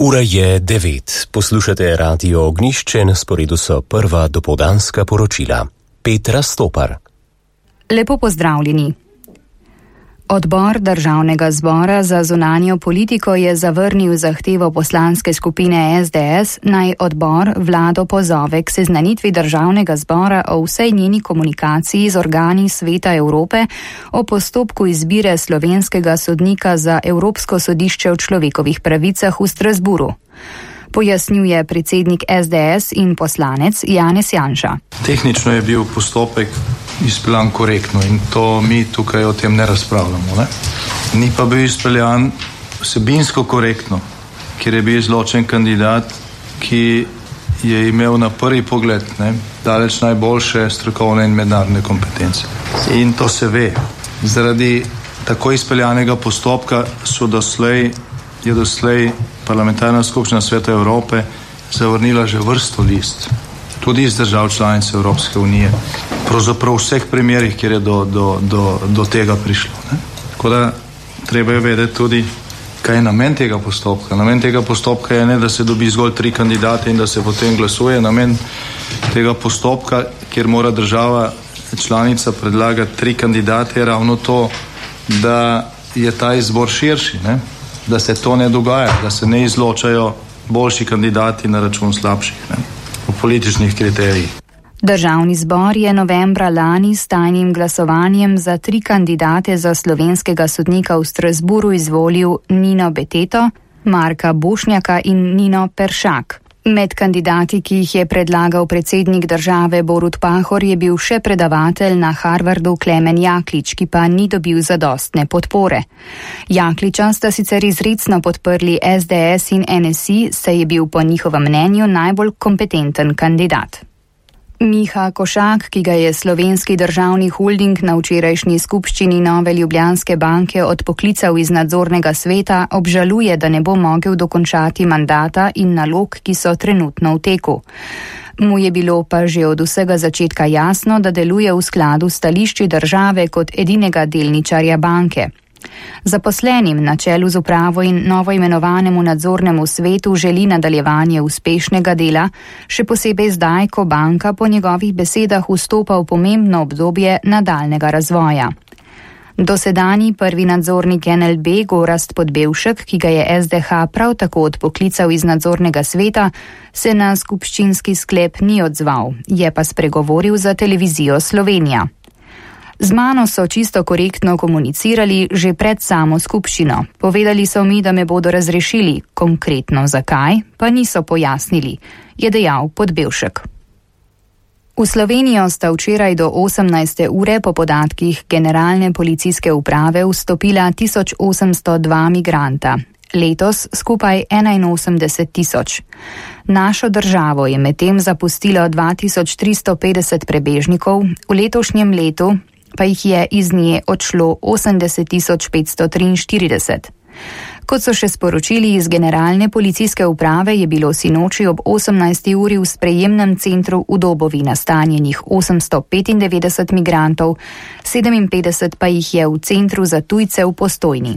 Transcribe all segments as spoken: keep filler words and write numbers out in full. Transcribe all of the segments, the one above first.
Ura je devet. Poslušate Radio Ognjišče, na sporedu so prva dopoldanska poročila. Petra Stopar. Lepo pozdravljeni. Odbor Državnega zbora za zunanjo politiko je zavrnil zahtevo poslanske skupine S D S, naj odbor vlado pozove k seznanitvi Državnega zbora o vsej njeni komunikaciji z organi Sveta Evrope o postopku izbire slovenskega sodnika za Evropsko sodišče o človekovih pravicah v Strasburu. Pojasnjuje predsednik S D S in poslanec Janez Janša. Tehnično je bil postopek izpeljan korektno in to mi tukaj o tem ne razpravljamo. Ne? Ni pa bil izpeljan vsebinsko korektno, ker je bil izločen kandidat, ki je imel na prvi pogled ne, daleč najboljše strokovne in mednarodne kompetence. In to se ve. Zaradi tako izpeljanega postopka so doslej, je doslej Parlamentarna skupščina Sveta Evrope zavrnila že vrsto list, tudi iz držav članic Evropske unije, pravzaprav v vseh primerih, kjer je do, do, do, do tega prišlo. Ne? Tako da treba je vedeti tudi, kaj je namen tega postopka. Namen tega postopka je ne, da se dobi zgolj tri kandidate in da se potem glasuje. Namen tega postopka, kjer mora država članica predlagati tri kandidate, je ravno to, da je ta izbor širši, ne? Da se to ne dogaja, da se ne izločajo boljši kandidati na račun slabših, ne? V političnih kriterijih. Državni zbor je novembra lani s tajnim glasovanjem za tri kandidate za slovenskega sodnika v Strasburu izvolil Nino Beteto, Marka Bošnjaka in Nino Peršak. Med kandidati, ki jih je predlagal predsednik države Borut Pahor, je bil še predavatelj na Harvardu Klemen Jaklič, ki pa ni dobil zadostne podpore. Jakliča sta sicer izrecno podprli S D S in N S I, saj je bil po njihovem mnenju najbolj kompetenten kandidat. Miha Košak, ki ga je Slovenski državni holding na včerajšnji skupščini Nove Ljubljanske banke odpoklical iz nadzornega sveta, obžaluje, da ne bo mogel dokončati mandata in nalog, ki so trenutno v teku. Mu je bilo pa že od vsega začetka jasno, da deluje v skladu s stališči države kot edinega delničarja banke. Zaposlenim na čelu z upravo in novoimenovanemu nadzornemu svetu želi nadaljevanje uspešnega dela, še posebej zdaj, ko banka po njegovih besedah vstopa v pomembno obdobje nadaljnega razvoja. Dosedanji prvi nadzornik N L B Gorazd Podbevšek, ki ga je S D H prav tako odpoklical iz nadzornega sveta, se na skupščinski sklep ni odzval, je pa spregovoril za televizijo Slovenija. Z mano so čisto korektno komunicirali že pred samo skupščino. Povedali so mi, da me bodo razrešili, konkretno zakaj, pa niso pojasnili, je dejal Podbevšek. V Slovenijo sta včeraj do osemnajste ure po podatkih Generalne policijske uprave vstopila tisoč osemsto dva migranta. Letos skupaj enainosemdeset tisoč. Našo državo je medtem zapustilo dva tisoč tristo petdeset prebežnikov, v letošnjem letu pa jih je iz nje odšlo osemdeset tisoč petsto triinštirideset. Kot so še sporočili iz Generalne policijske uprave, je bilo sinoči ob osemnajsti uri v sprejemnem centru v Dobovi nastanjenih osemsto petindevetdeset migrantov, sedeminpetdeset pa jih je v centru za tujce v Postojni.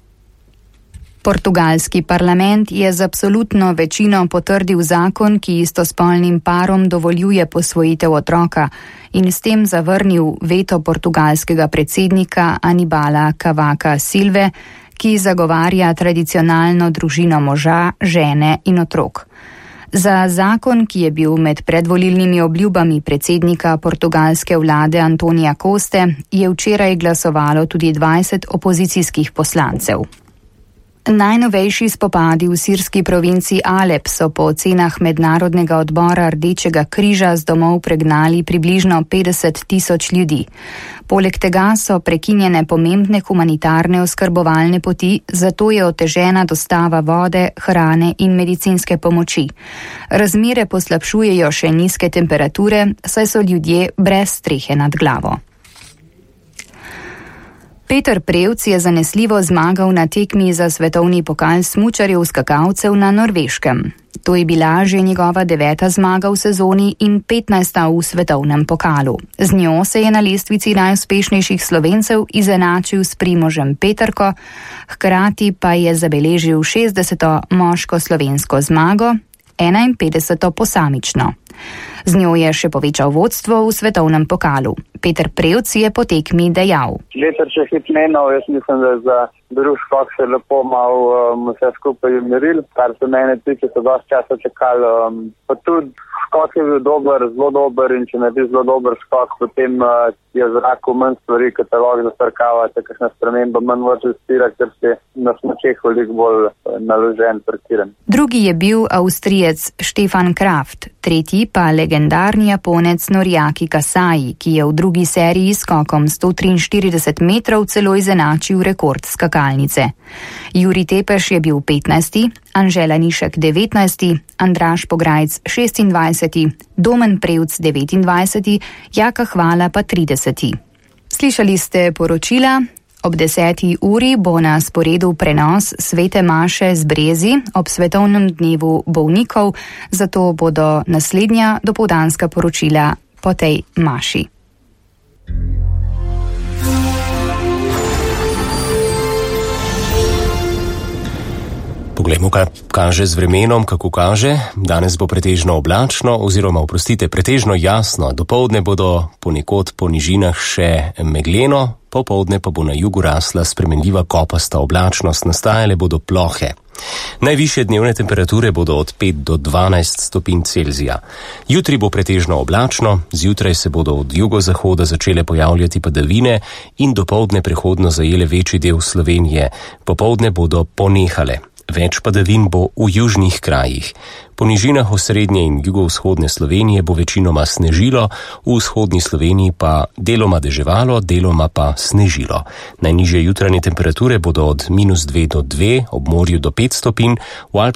Portugalski parlament je z absolutno večino potrdil zakon, ki istospolnim parom dovoljuje posvojitev otroka in s tem zavrnil veto portugalskega predsednika Anibala Cavaca Silve, ki zagovarja tradicionalno družino moža, žene in otrok. Za zakon, ki je bil med predvolilnimi obljubami predsednika portugalske vlade Antonija Coste, je včeraj glasovalo tudi dvajset opozicijskih poslancev. Najnovejši spopadi v sirski provinci Alep so po ocenah Mednarodnega odbora Rdečega križa z domov pregnali približno petdeset tisoč ljudi. Poleg tega so prekinjene pomembne humanitarne oskrbovalne poti, zato je otežena dostava vode, hrane in medicinske pomoči. Razmere poslabšujejo še nizke temperature, saj so ljudje brez strehe nad glavo. Peter Prevc je zanesljivo zmagal na tekmi za svetovni pokal smučarjev skakalcev na Norveškem. To je bila že njegova deveta zmaga v sezoni in petnajsta v svetovnem pokalu. Z njo se je na lestvici najuspešnejših Slovencev izenačil s Primožem Peterko, hkrati pa je zabeležil šestdeseto moško slovensko zmago, enainpetdeseto posamično. Z njo je še povečal vodstvo v svetovnem pokalu. Peter Prevc je po tekmi dejal. Letar še hit menil, jaz mislim, da za drug skok se lepo malo um, vse skupaj umiril, kar se mene tiče, so dosti časa čakali. Um, pa tudi skok je bil dober, zelo dober in če naredi zelo dober skok, potem uh, je v zraku manj stvari, ki te lahko zastrkavate, kakšna sprememba manj vrže stira, ker se na smučeh veliko bolj uh, naložen, parkiran. Drugi je bil Avstrijec Stefan Kraft, tretji pa legendarni Japonec Noriaki Kasai, ki je v drugi seriji skokom sto triinštirideset metrov celo izenačil rekord skakalnice. Jurij Tepeš je bil petnajsti, Anžela Nišek devetnajsti, Andraž Pograjc šestindvajseti, Domen Prevc devetindvajseti, Jaka Hvala pa trideseti. Slišali ste poročila. Ob deseti uri bo na sporedu prenos svete maše z Brezi ob svetovnem dnevu bolnikov, zato bodo naslednja dopoldanska poročila po tej maši. Poglejmo, kaj kaže z vremenom, kako kaže. Danes bo pretežno oblačno, oziroma, oprostite, pretežno jasno. Dopoldne bodo ponekod po nižinah še megleno, popoldne pa bo na jugu rasla spremenljiva kopasta oblačnost, nastajale bodo plohe. Najvišje dnevne temperature bodo od pet do dvanajst stopinj Celzija. Jutri bo pretežno oblačno, zjutraj se bodo od jugozahoda začele pojavljati padavine in dopoldne prehodno zajele večji del Slovenije. Popoldne bodo ponehale. Več padavin bo v južnih krajih. Po nižinah osrednje in jugovzhodne Slovenije bo večinoma snežilo, v vzhodni Sloveniji pa deloma deževalo, deloma pa snežilo. Najnižje jutranje temperature bodo od minus dve do dve, ob morju do pet stopinj, v